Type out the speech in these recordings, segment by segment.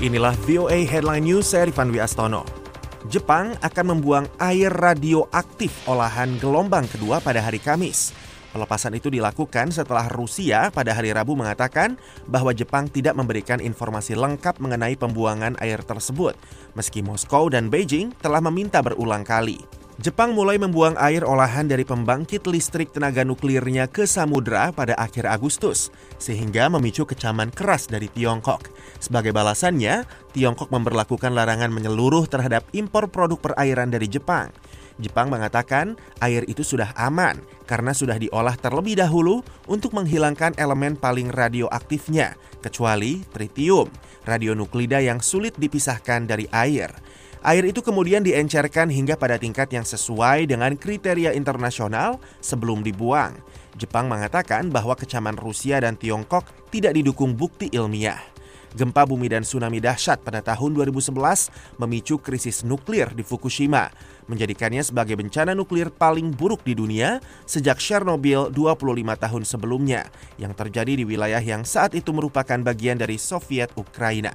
Inilah VOA Headline News, saya Rifan Dwi Astono. Jepang akan membuang air radioaktif olahan gelombang kedua pada hari Kamis. Pelepasan itu dilakukan setelah Rusia pada hari Rabu mengatakan bahwa Jepang tidak memberikan informasi lengkap mengenai pembuangan air tersebut, meski Moskow dan Beijing telah meminta berulang kali. Jepang mulai membuang air olahan dari pembangkit listrik tenaga nuklirnya ke samudra pada akhir Agustus, sehingga memicu kecaman keras dari Tiongkok. Sebagai balasannya, Tiongkok memberlakukan larangan menyeluruh terhadap impor produk perairan dari Jepang. Jepang mengatakan air itu sudah aman karena sudah diolah terlebih dahulu untuk menghilangkan elemen paling radioaktifnya, kecuali tritium, radionuklida yang sulit dipisahkan dari air. Air itu kemudian diencerkan hingga pada tingkat yang sesuai dengan kriteria internasional sebelum dibuang. Jepang mengatakan bahwa kecaman Rusia dan Tiongkok tidak didukung bukti ilmiah. Gempa bumi dan tsunami dahsyat pada tahun 2011 memicu krisis nuklir di Fukushima, menjadikannya sebagai bencana nuklir paling buruk di dunia sejak Chernobyl 25 tahun sebelumnya, yang terjadi di wilayah yang saat itu merupakan bagian dari Soviet Ukraina.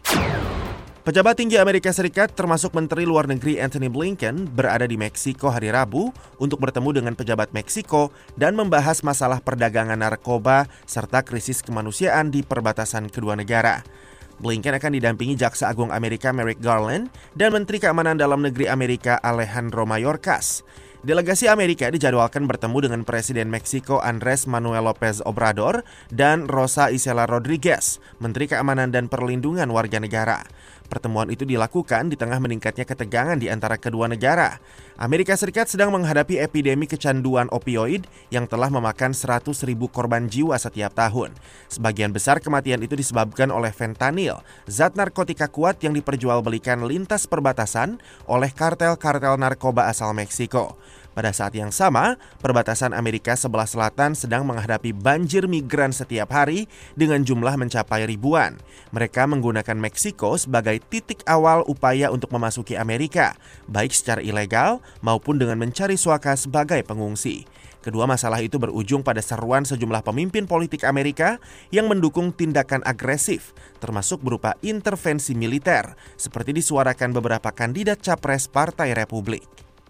Pejabat tinggi Amerika Serikat termasuk Menteri Luar Negeri Antony Blinken berada di Meksiko hari Rabu untuk bertemu dengan pejabat Meksiko dan membahas masalah perdagangan narkoba serta krisis kemanusiaan di perbatasan kedua negara. Blinken akan didampingi Jaksa Agung Amerika Merrick Garland dan Menteri Keamanan Dalam Negeri Amerika Alejandro Mayorkas. Delegasi Amerika dijadwalkan bertemu dengan Presiden Meksiko Andrés Manuel López Obrador dan Rosa Isela Rodríguez, Menteri Keamanan dan Perlindungan Warga Negara. Pertemuan itu dilakukan di tengah meningkatnya ketegangan di antara kedua negara. Amerika Serikat sedang menghadapi epidemi kecanduan opioid yang telah memakan 100.000 korban jiwa setiap tahun. Sebagian besar kematian itu disebabkan oleh fentanyl, zat narkotika kuat yang diperjualbelikan lintas perbatasan oleh kartel-kartel narkoba asal Meksiko. Pada saat yang sama, perbatasan Amerika sebelah selatan sedang menghadapi banjir migran setiap hari dengan jumlah mencapai ribuan. Mereka menggunakan Meksiko sebagai titik awal upaya untuk memasuki Amerika, baik secara ilegal maupun dengan mencari suaka sebagai pengungsi. Kedua masalah itu berujung pada seruan sejumlah pemimpin politik Amerika yang mendukung tindakan agresif, termasuk berupa intervensi militer, seperti disuarakan beberapa kandidat capres Partai Republik.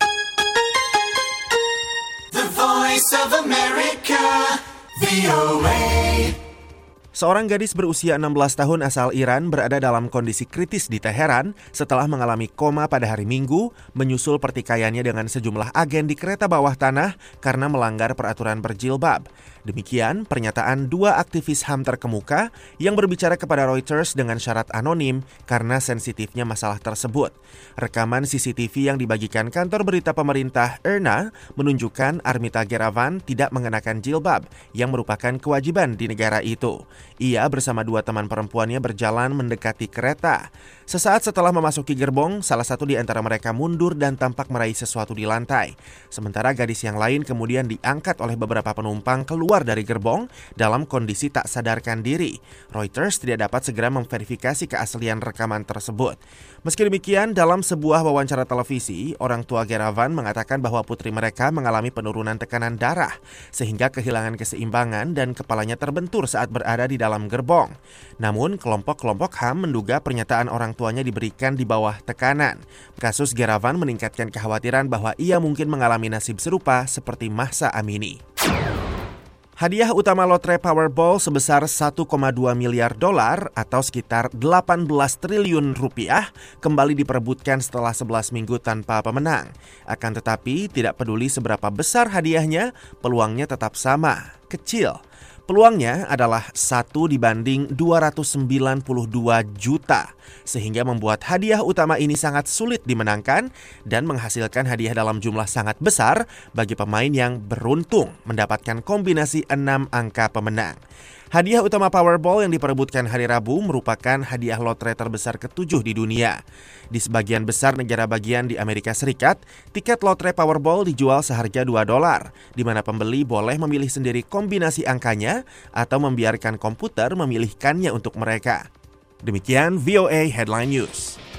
Voice of America, VOA. Seorang gadis berusia 16 tahun asal Iran berada dalam kondisi kritis di Teheran setelah mengalami koma pada hari Minggu menyusul pertikaiannya dengan sejumlah agen di kereta bawah tanah karena melanggar peraturan berjilbab. Demikian pernyataan dua aktivis HAM terkemuka yang berbicara kepada Reuters dengan syarat anonim karena sensitifnya masalah tersebut. Rekaman CCTV yang dibagikan kantor berita pemerintah IRNA menunjukkan Armita Geravan tidak mengenakan jilbab yang merupakan kewajiban di negara itu. Ia bersama dua teman perempuannya berjalan mendekati kereta. Sesaat setelah memasuki gerbong, salah satu di antara mereka mundur dan tampak meraih sesuatu di lantai. Sementara gadis yang lain kemudian diangkat oleh beberapa penumpang keluar dari gerbong dalam kondisi tak sadarkan diri. Reuters tidak dapat segera memverifikasi keaslian rekaman tersebut. Meski demikian, dalam sebuah wawancara televisi, orang tua Geravan mengatakan bahwa putri mereka mengalami penurunan tekanan darah, sehingga kehilangan keseimbangan dan kepalanya terbentur saat berada di dalam gerbong. Namun, kelompok-kelompok HAM menduga pernyataan orang tuanya diberikan di bawah tekanan. Kasus Geravan meningkatkan kekhawatiran bahwa ia mungkin mengalami nasib serupa seperti Mahsa Amini. Hadiah utama lotre Powerball sebesar 1,2 miliar dolar atau sekitar 18 triliun rupiah kembali diperebutkan setelah 11 minggu tanpa pemenang. Akan tetapi tidak peduli seberapa besar hadiahnya, peluangnya tetap sama, kecil. Peluangnya adalah 1/292 juta, sehingga membuat hadiah utama ini sangat sulit dimenangkan dan menghasilkan hadiah dalam jumlah sangat besar bagi pemain yang beruntung mendapatkan kombinasi 6 angka pemenang. Hadiah utama Powerball yang diperebutkan hari Rabu merupakan hadiah lotre terbesar ke-7 di dunia. Di sebagian besar negara bagian di Amerika Serikat, tiket lotre Powerball dijual seharga $2, di mana pembeli boleh memilih sendiri kombinasi angkanya atau membiarkan komputer memilihkannya untuk mereka. Demikian VOA Headline News.